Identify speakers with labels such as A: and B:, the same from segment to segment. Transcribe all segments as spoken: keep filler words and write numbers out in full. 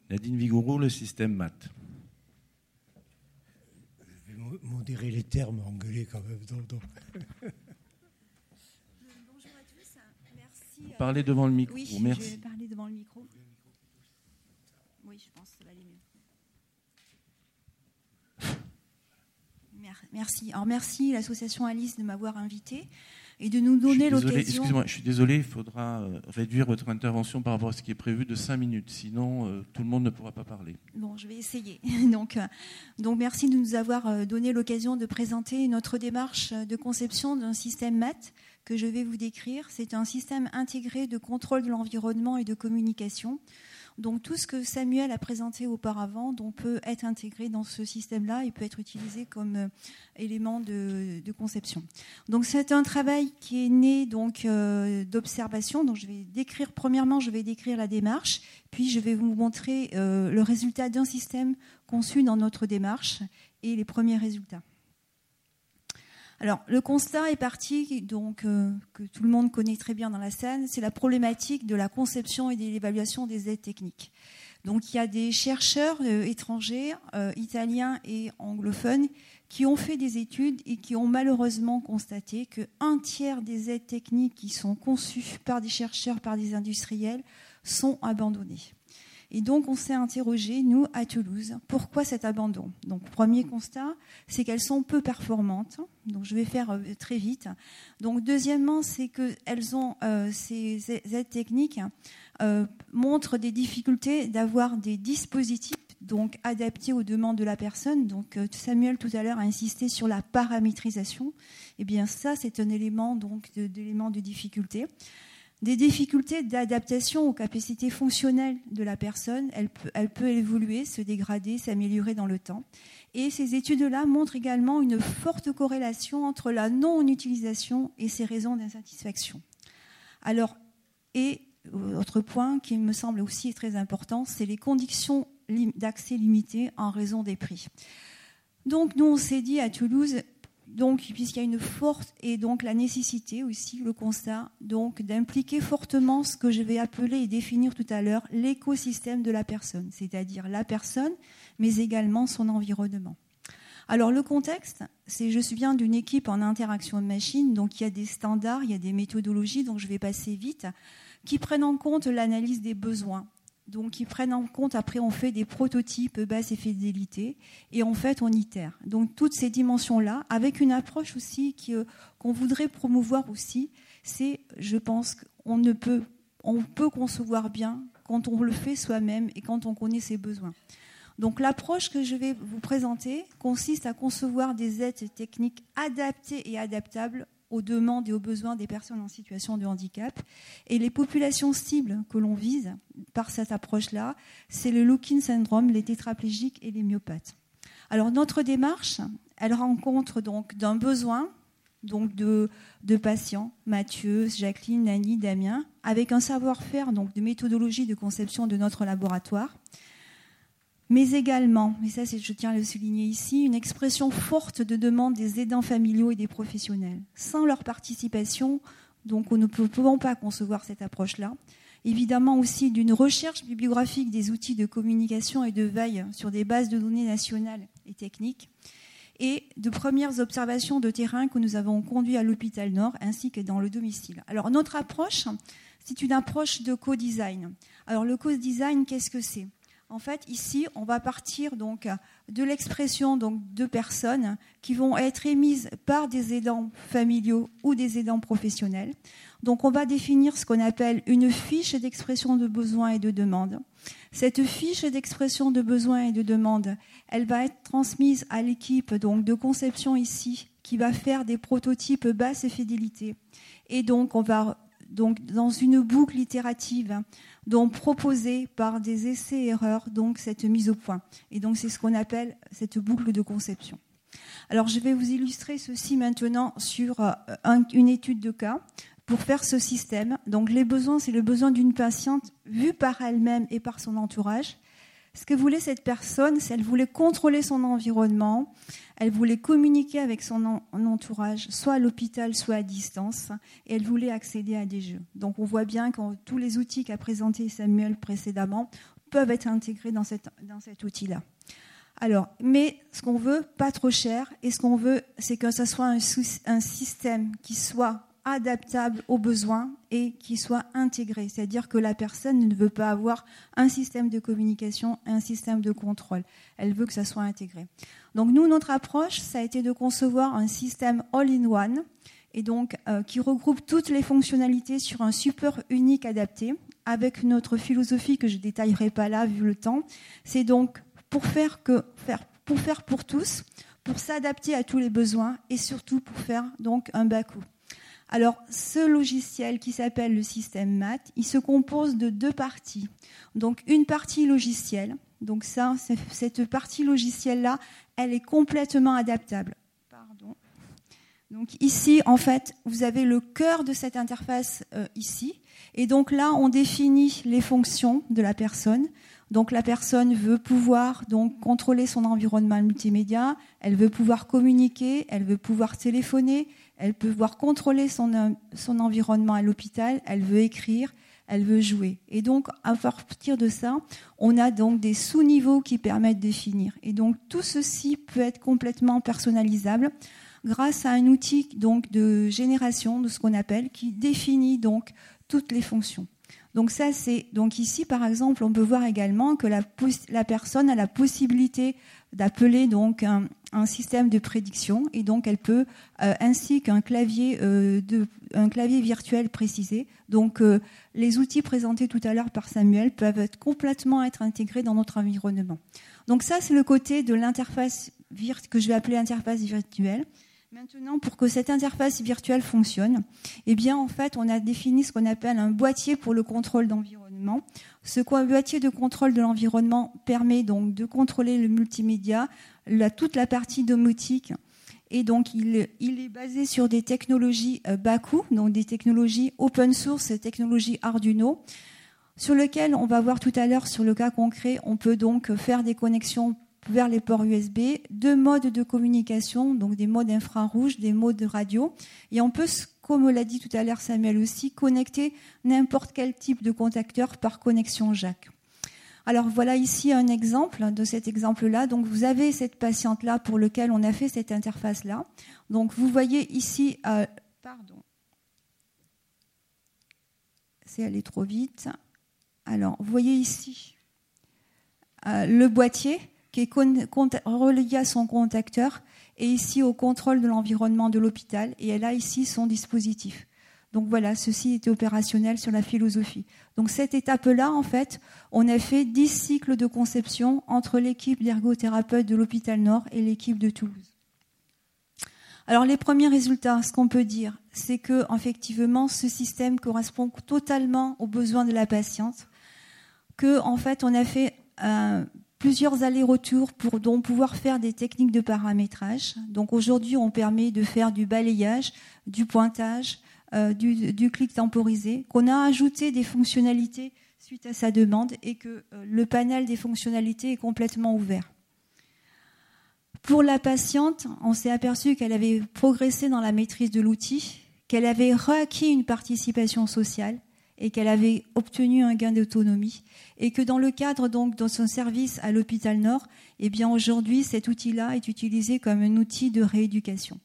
A: Nadine Vigourou, le système maths.
B: Je vais modérer les termes anglais quand même. Donc, donc.
C: Bonjour à tous. Merci.
A: Parlez devant le micro.
C: Oui,
A: Merci.
C: je vais parler devant le micro. Oui, je pense que ça va aller mieux. Merci. Alors merci l'association Alice de m'avoir invitée et de nous donner l'occasion.
A: Excusez-moi, je suis désolé, il faudra euh, réduire votre intervention par rapport à ce qui est prévu de cinq minutes, sinon euh, tout le monde ne pourra pas parler.
C: Bon, je vais essayer. donc, euh, donc merci de nous avoir euh, donné l'occasion de présenter notre démarche de conception d'un système maths que je vais vous décrire. C'est un système intégré de contrôle de l'environnement et de communication. Donc tout ce que Samuel a présenté auparavant donc, peut être intégré dans ce système-là et peut être utilisé comme euh, élément de, de conception. Donc c'est un travail qui est né donc, euh, d'observation. Donc je vais décrire, premièrement, je vais décrire la démarche, puis je vais vous montrer euh, le résultat d'un système conçu dans notre démarche et les premiers résultats. Alors, le constat est parti, donc, euh, que tout le monde connaît très bien dans la scène, c'est la problématique de la conception et de l'évaluation des aides techniques. Donc, il y a des chercheurs euh, étrangers, euh, italiens et anglophones, qui ont fait des études et qui ont malheureusement constaté qu'un tiers des aides techniques qui sont conçues par des chercheurs, par des industriels, sont abandonnées. Et donc, on s'est interrogé, nous, à Toulouse, pourquoi cet abandon ? Donc, premier constat, c'est qu'elles sont peu performantes. Donc, je vais faire euh, très vite. Donc, deuxièmement, c'est qu'elles ont, euh, ces aides techniques euh, montrent des difficultés d'avoir des dispositifs donc, adaptés aux demandes de la personne. Donc, euh, Samuel, tout à l'heure, a insisté sur la paramétrisation. Eh bien, ça, c'est un élément, donc, de, d'élément de difficulté. Des difficultés d'adaptation aux capacités fonctionnelles de la personne. Elle peut, elle peut évoluer, se dégrader, s'améliorer dans le temps. Et ces études-là montrent également une forte corrélation entre la non-utilisation et ces raisons d'insatisfaction. Alors, et autre point qui me semble aussi très important, c'est les conditions d'accès limitées en raison des prix. Donc, nous, on s'est dit à Toulouse, donc, puisqu'il y a une forte et donc la nécessité aussi, le constat, donc d'impliquer fortement ce que je vais appeler et définir tout à l'heure l'écosystème de la personne, c'est-à-dire la personne, mais également son environnement. Alors le contexte, c'est je viens d'une équipe en interaction de machine, donc il y a des standards, il y a des méthodologies, donc je vais passer vite, qui prennent en compte l'analyse des besoins. Donc, ils prennent en compte, après, on fait des prototypes basse et fidélité, et en fait, on itère. Donc, toutes ces dimensions-là, avec une approche aussi qui, euh, qu'on voudrait promouvoir aussi, c'est, je pense, qu'on ne peut, on peut concevoir bien quand on le fait soi-même et quand on connaît ses besoins. Donc, l'approche que je vais vous présenter consiste à concevoir des aides techniques adaptées et adaptables aux demandes et aux besoins des personnes en situation de handicap. Et les populations cibles que l'on vise par cette approche-là, c'est le lock-in syndrome, les tétraplégiques et les myopathes. Alors notre démarche, elle rencontre donc d'un besoin donc de, de patients, Mathieu, Jacqueline, Nani, Damien, avec un savoir-faire donc de méthodologie de conception de notre laboratoire, mais également, et ça c'est, je tiens à le souligner ici, une expression forte de demande des aidants familiaux et des professionnels. Sans leur participation, donc nous ne pouvons pas concevoir cette approche-là. Évidemment aussi d'une recherche bibliographique des outils de communication et de veille sur des bases de données nationales et techniques, et de premières observations de terrain que nous avons conduit à l'hôpital Nord ainsi que dans le domicile. Alors notre approche, c'est une approche de co-design. Alors le co-design, qu'est-ce que c'est ? En fait, ici, on va partir donc de l'expression donc de personnes qui vont être émises par des aidants familiaux ou des aidants professionnels. Donc, on va définir ce qu'on appelle une fiche d'expression de besoins et de demandes. Cette fiche d'expression de besoins et de demandes, elle va être transmise à l'équipe donc de conception ici, qui va faire des prototypes basse fidélité. Et donc, on va donc dans une boucle itérative, donc proposée par des essais-erreurs, donc cette mise au point. Et donc c'est ce qu'on appelle cette boucle de conception. Alors je vais vous illustrer ceci maintenant sur un, une étude de cas pour faire ce système. Donc les besoins, c'est le besoin d'une patiente vue par elle-même et par son entourage. Ce que voulait cette personne, c'est qu'elle voulait contrôler son environnement, elle voulait communiquer avec son entourage, soit à l'hôpital, soit à distance, et elle voulait accéder à des jeux. Donc on voit bien que tous les outils qu'a présenté Samuel précédemment peuvent être intégrés dans, cette, dans cet outil-là. Alors, mais ce qu'on veut, pas trop cher, et ce qu'on veut, c'est que ce soit un, un système qui soit adaptable aux besoins et qui soit intégré. C'est-à-dire que la personne ne veut pas avoir un système de communication, un système de contrôle. Elle veut que ça soit intégré. Donc nous, notre approche, ça a été de concevoir un système all-in-one, et donc euh, qui regroupe toutes les fonctionnalités sur un support unique adapté, avec notre philosophie que je ne détaillerai pas là, vu le temps. C'est donc pour faire, que, faire, pour faire pour tous, pour s'adapter à tous les besoins, et surtout pour faire donc un bas coût. Alors, ce logiciel qui s'appelle le système M A T, il se compose de deux parties. Donc, une partie logicielle. Donc, ça, cette partie logicielle-là, elle est complètement adaptable. Pardon. Donc, ici, en fait, vous avez le cœur de cette interface euh, ici. Et donc là, on définit les fonctions de la personne. Donc, la personne veut pouvoir donc contrôler son environnement multimédia. Elle veut pouvoir communiquer. Elle veut pouvoir téléphoner. Elle peut pouvoir contrôler son, son environnement à l'hôpital, elle veut écrire, elle veut jouer. Et donc, à partir de ça, on a donc des sous-niveaux qui permettent de définir. Et donc, tout ceci peut être complètement personnalisable grâce à un outil donc, de génération, de ce qu'on appelle, qui définit donc toutes les fonctions. Donc ça, c'est donc ici, par exemple, on peut voir également que la, la personne a la possibilité d'appeler donc un, un système de prédiction, et donc elle peut, euh, ainsi qu'un clavier, euh, de, un clavier virtuel précisé. Donc euh, les outils présentés tout à l'heure par Samuel peuvent être complètement être intégrés dans notre environnement. Donc ça, c'est le côté de l'interface virt- que je vais appeler interface virtuelle. Maintenant, pour que cette interface virtuelle fonctionne, eh bien, en fait, on a défini ce qu'on appelle un boîtier pour le contrôle d'environnement. Ce boîtier de contrôle de l'environnement permet donc de contrôler le multimédia, la, toute la partie domotique. Et donc, il, il est basé sur des technologies euh, bas coût, donc des technologies open source, des technologies Arduino, sur lesquelles on va voir tout à l'heure, sur le cas concret, on peut donc faire des connexions vers les ports U S B, deux modes de communication, donc des modes infrarouges, des modes de radio. Et on peut, comme l'a dit tout à l'heure Samuel aussi, connecter n'importe quel type de contacteur par connexion jack. Alors voilà ici un exemple de cet exemple-là. Donc vous avez cette patiente-là pour laquelle on a fait cette interface-là. Donc vous voyez ici, euh, pardon, c'est allé trop vite. Alors vous voyez ici euh, le boîtier qui est relié à son contacteur, et ici au contrôle de l'environnement de l'hôpital, et elle a ici son dispositif. Donc voilà, ceci était opérationnel sur la philosophie. Donc cette étape-là, en fait, on a fait dix cycles de conception entre l'équipe d'ergothérapeutes de l'hôpital Nord et l'équipe de Toulouse. Alors les premiers résultats, ce qu'on peut dire, c'est que effectivement, ce système correspond totalement aux besoins de la patiente, que en fait, on a fait un plusieurs allers-retours pour donc pouvoir faire des techniques de paramétrage. Donc aujourd'hui, on permet de faire du balayage, du pointage, euh, du, du clic temporisé, qu'on a ajouté des fonctionnalités suite à sa demande, et que euh, le panel des fonctionnalités est complètement ouvert. Pour la patiente, on s'est aperçu qu'elle avait progressé dans la maîtrise de l'outil, qu'elle avait reacquis une participation sociale, et qu'elle avait obtenu un gain d'autonomie, et que dans le cadre donc de son service à l'hôpital Nord, eh bien aujourd'hui cet outil-là est utilisé comme un outil de rééducation.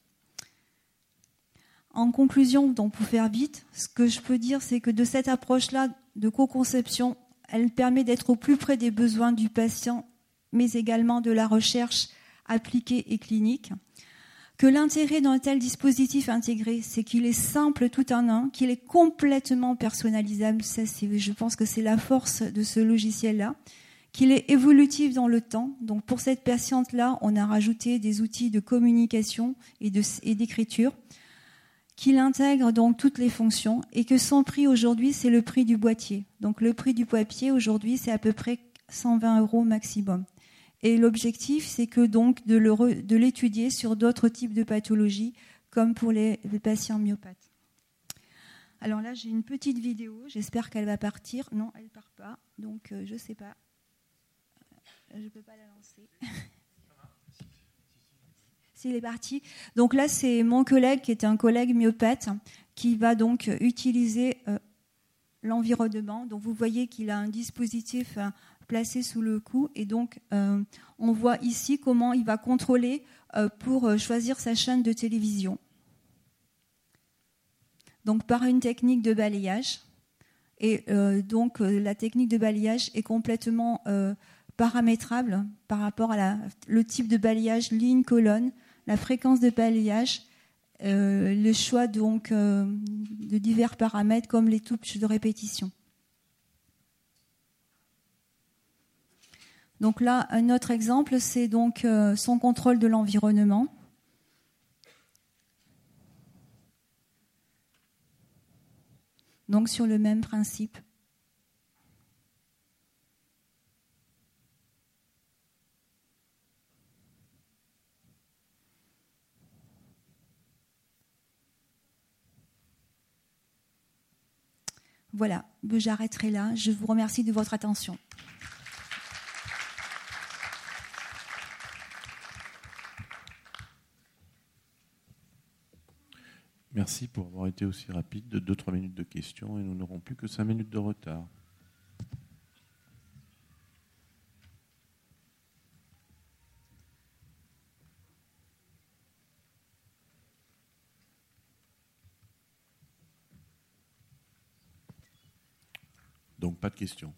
C: En conclusion, donc pour faire vite, ce que je peux dire, c'est que de cette approche-là de co-conception, elle permet d'être au plus près des besoins du patient, mais également de la recherche appliquée et clinique. Que l'intérêt d'un tel dispositif intégré, c'est qu'il est simple tout en un, qu'il est complètement personnalisable. Ça, c'est, je pense que c'est la force de ce logiciel-là. Qu'il est évolutif dans le temps. Donc pour cette patiente-là, on a rajouté des outils de communication et, de, et d'écriture. Qu'il intègre donc toutes les fonctions, et que son prix aujourd'hui, c'est le prix du boîtier. Donc le prix du boîtier aujourd'hui, c'est à peu près cent vingt euros maximum. Et l'objectif, c'est que donc de, le re, de l'étudier sur d'autres types de pathologies, comme pour les, les patients myopathes. Alors là, j'ai une petite vidéo. J'espère qu'elle va partir. Non, elle ne part pas. Donc, euh, je ne sais pas. Je ne peux pas la lancer. S'il est parti. Donc là, c'est mon collègue qui est un collègue myopathe qui va donc utiliser euh, l'environnement. Donc vous voyez qu'il a un dispositif... Euh, placé sous le coup. Et donc, euh, on voit ici comment il va contrôler euh, pour choisir sa chaîne de télévision. Donc, par une technique de balayage. Et euh, donc, euh, la technique de balayage est complètement euh, paramétrable par rapport à la, le type de balayage, ligne, colonne, la fréquence de balayage, euh, le choix donc euh, de divers paramètres comme les touches de répétition. Donc là, un autre exemple, c'est donc euh, son contrôle de l'environnement. Donc sur le même principe. Voilà, j'arrêterai là. Je vous remercie de votre attention.
A: Merci pour avoir été aussi rapide, de deux trois minutes de questions, et nous n'aurons plus que cinq minutes de retard. Donc pas de questions.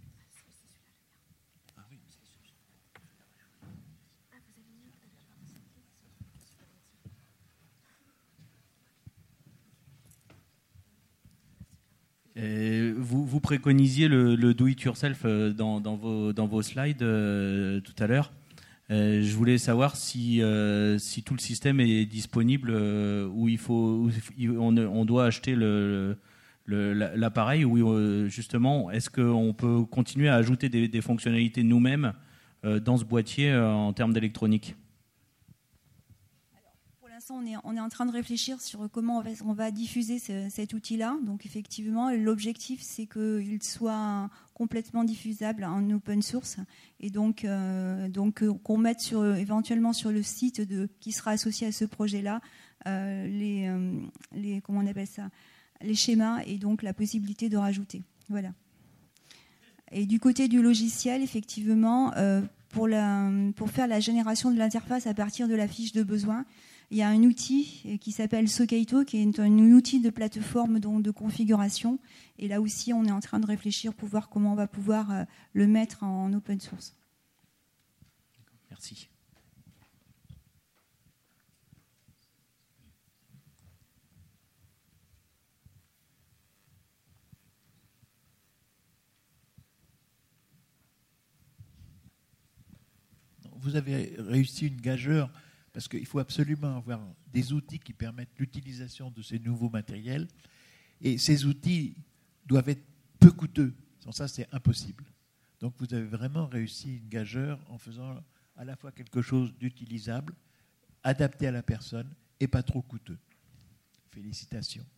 D: Et vous, vous préconisiez le, le do-it-yourself dans, dans, vos, dans vos slides euh, tout à l'heure. Euh, je voulais savoir si, euh, si tout le système est disponible, euh, où il faut, où on, on doit acheter le, le, l'appareil, ou euh, justement, est-ce qu'on peut continuer à ajouter des, des fonctionnalités nous-mêmes euh, dans ce boîtier euh, en termes d'électronique ?
C: On est, on est en train de réfléchir sur comment on va, on va diffuser ce, cet outil-là. Donc effectivement, l'objectif, c'est qu'il soit complètement diffusable en open source, et donc, euh, donc qu'on mette sur, éventuellement sur le site de, qui sera associé à ce projet-là euh, les, euh, les, comment on appelle ça, les schémas, et donc la possibilité de rajouter. Voilà. Et du côté du logiciel, effectivement, euh, pour, la, pour faire la génération de l'interface à partir de la fiche de besoin, il y a un outil qui s'appelle Sokaito, qui est un outil de plateforme donc de configuration. Et là aussi, on est en train de réfléchir pour voir comment on va pouvoir le mettre en open source.
D: Merci.
E: Vous avez réussi une gageure, parce qu'il faut absolument avoir des outils qui permettent l'utilisation de ces nouveaux matériels. Et ces outils doivent être peu coûteux. Sans ça, c'est impossible. Donc vous avez vraiment réussi une gageure en faisant à la fois quelque chose d'utilisable, adapté à la personne et pas trop coûteux. Félicitations.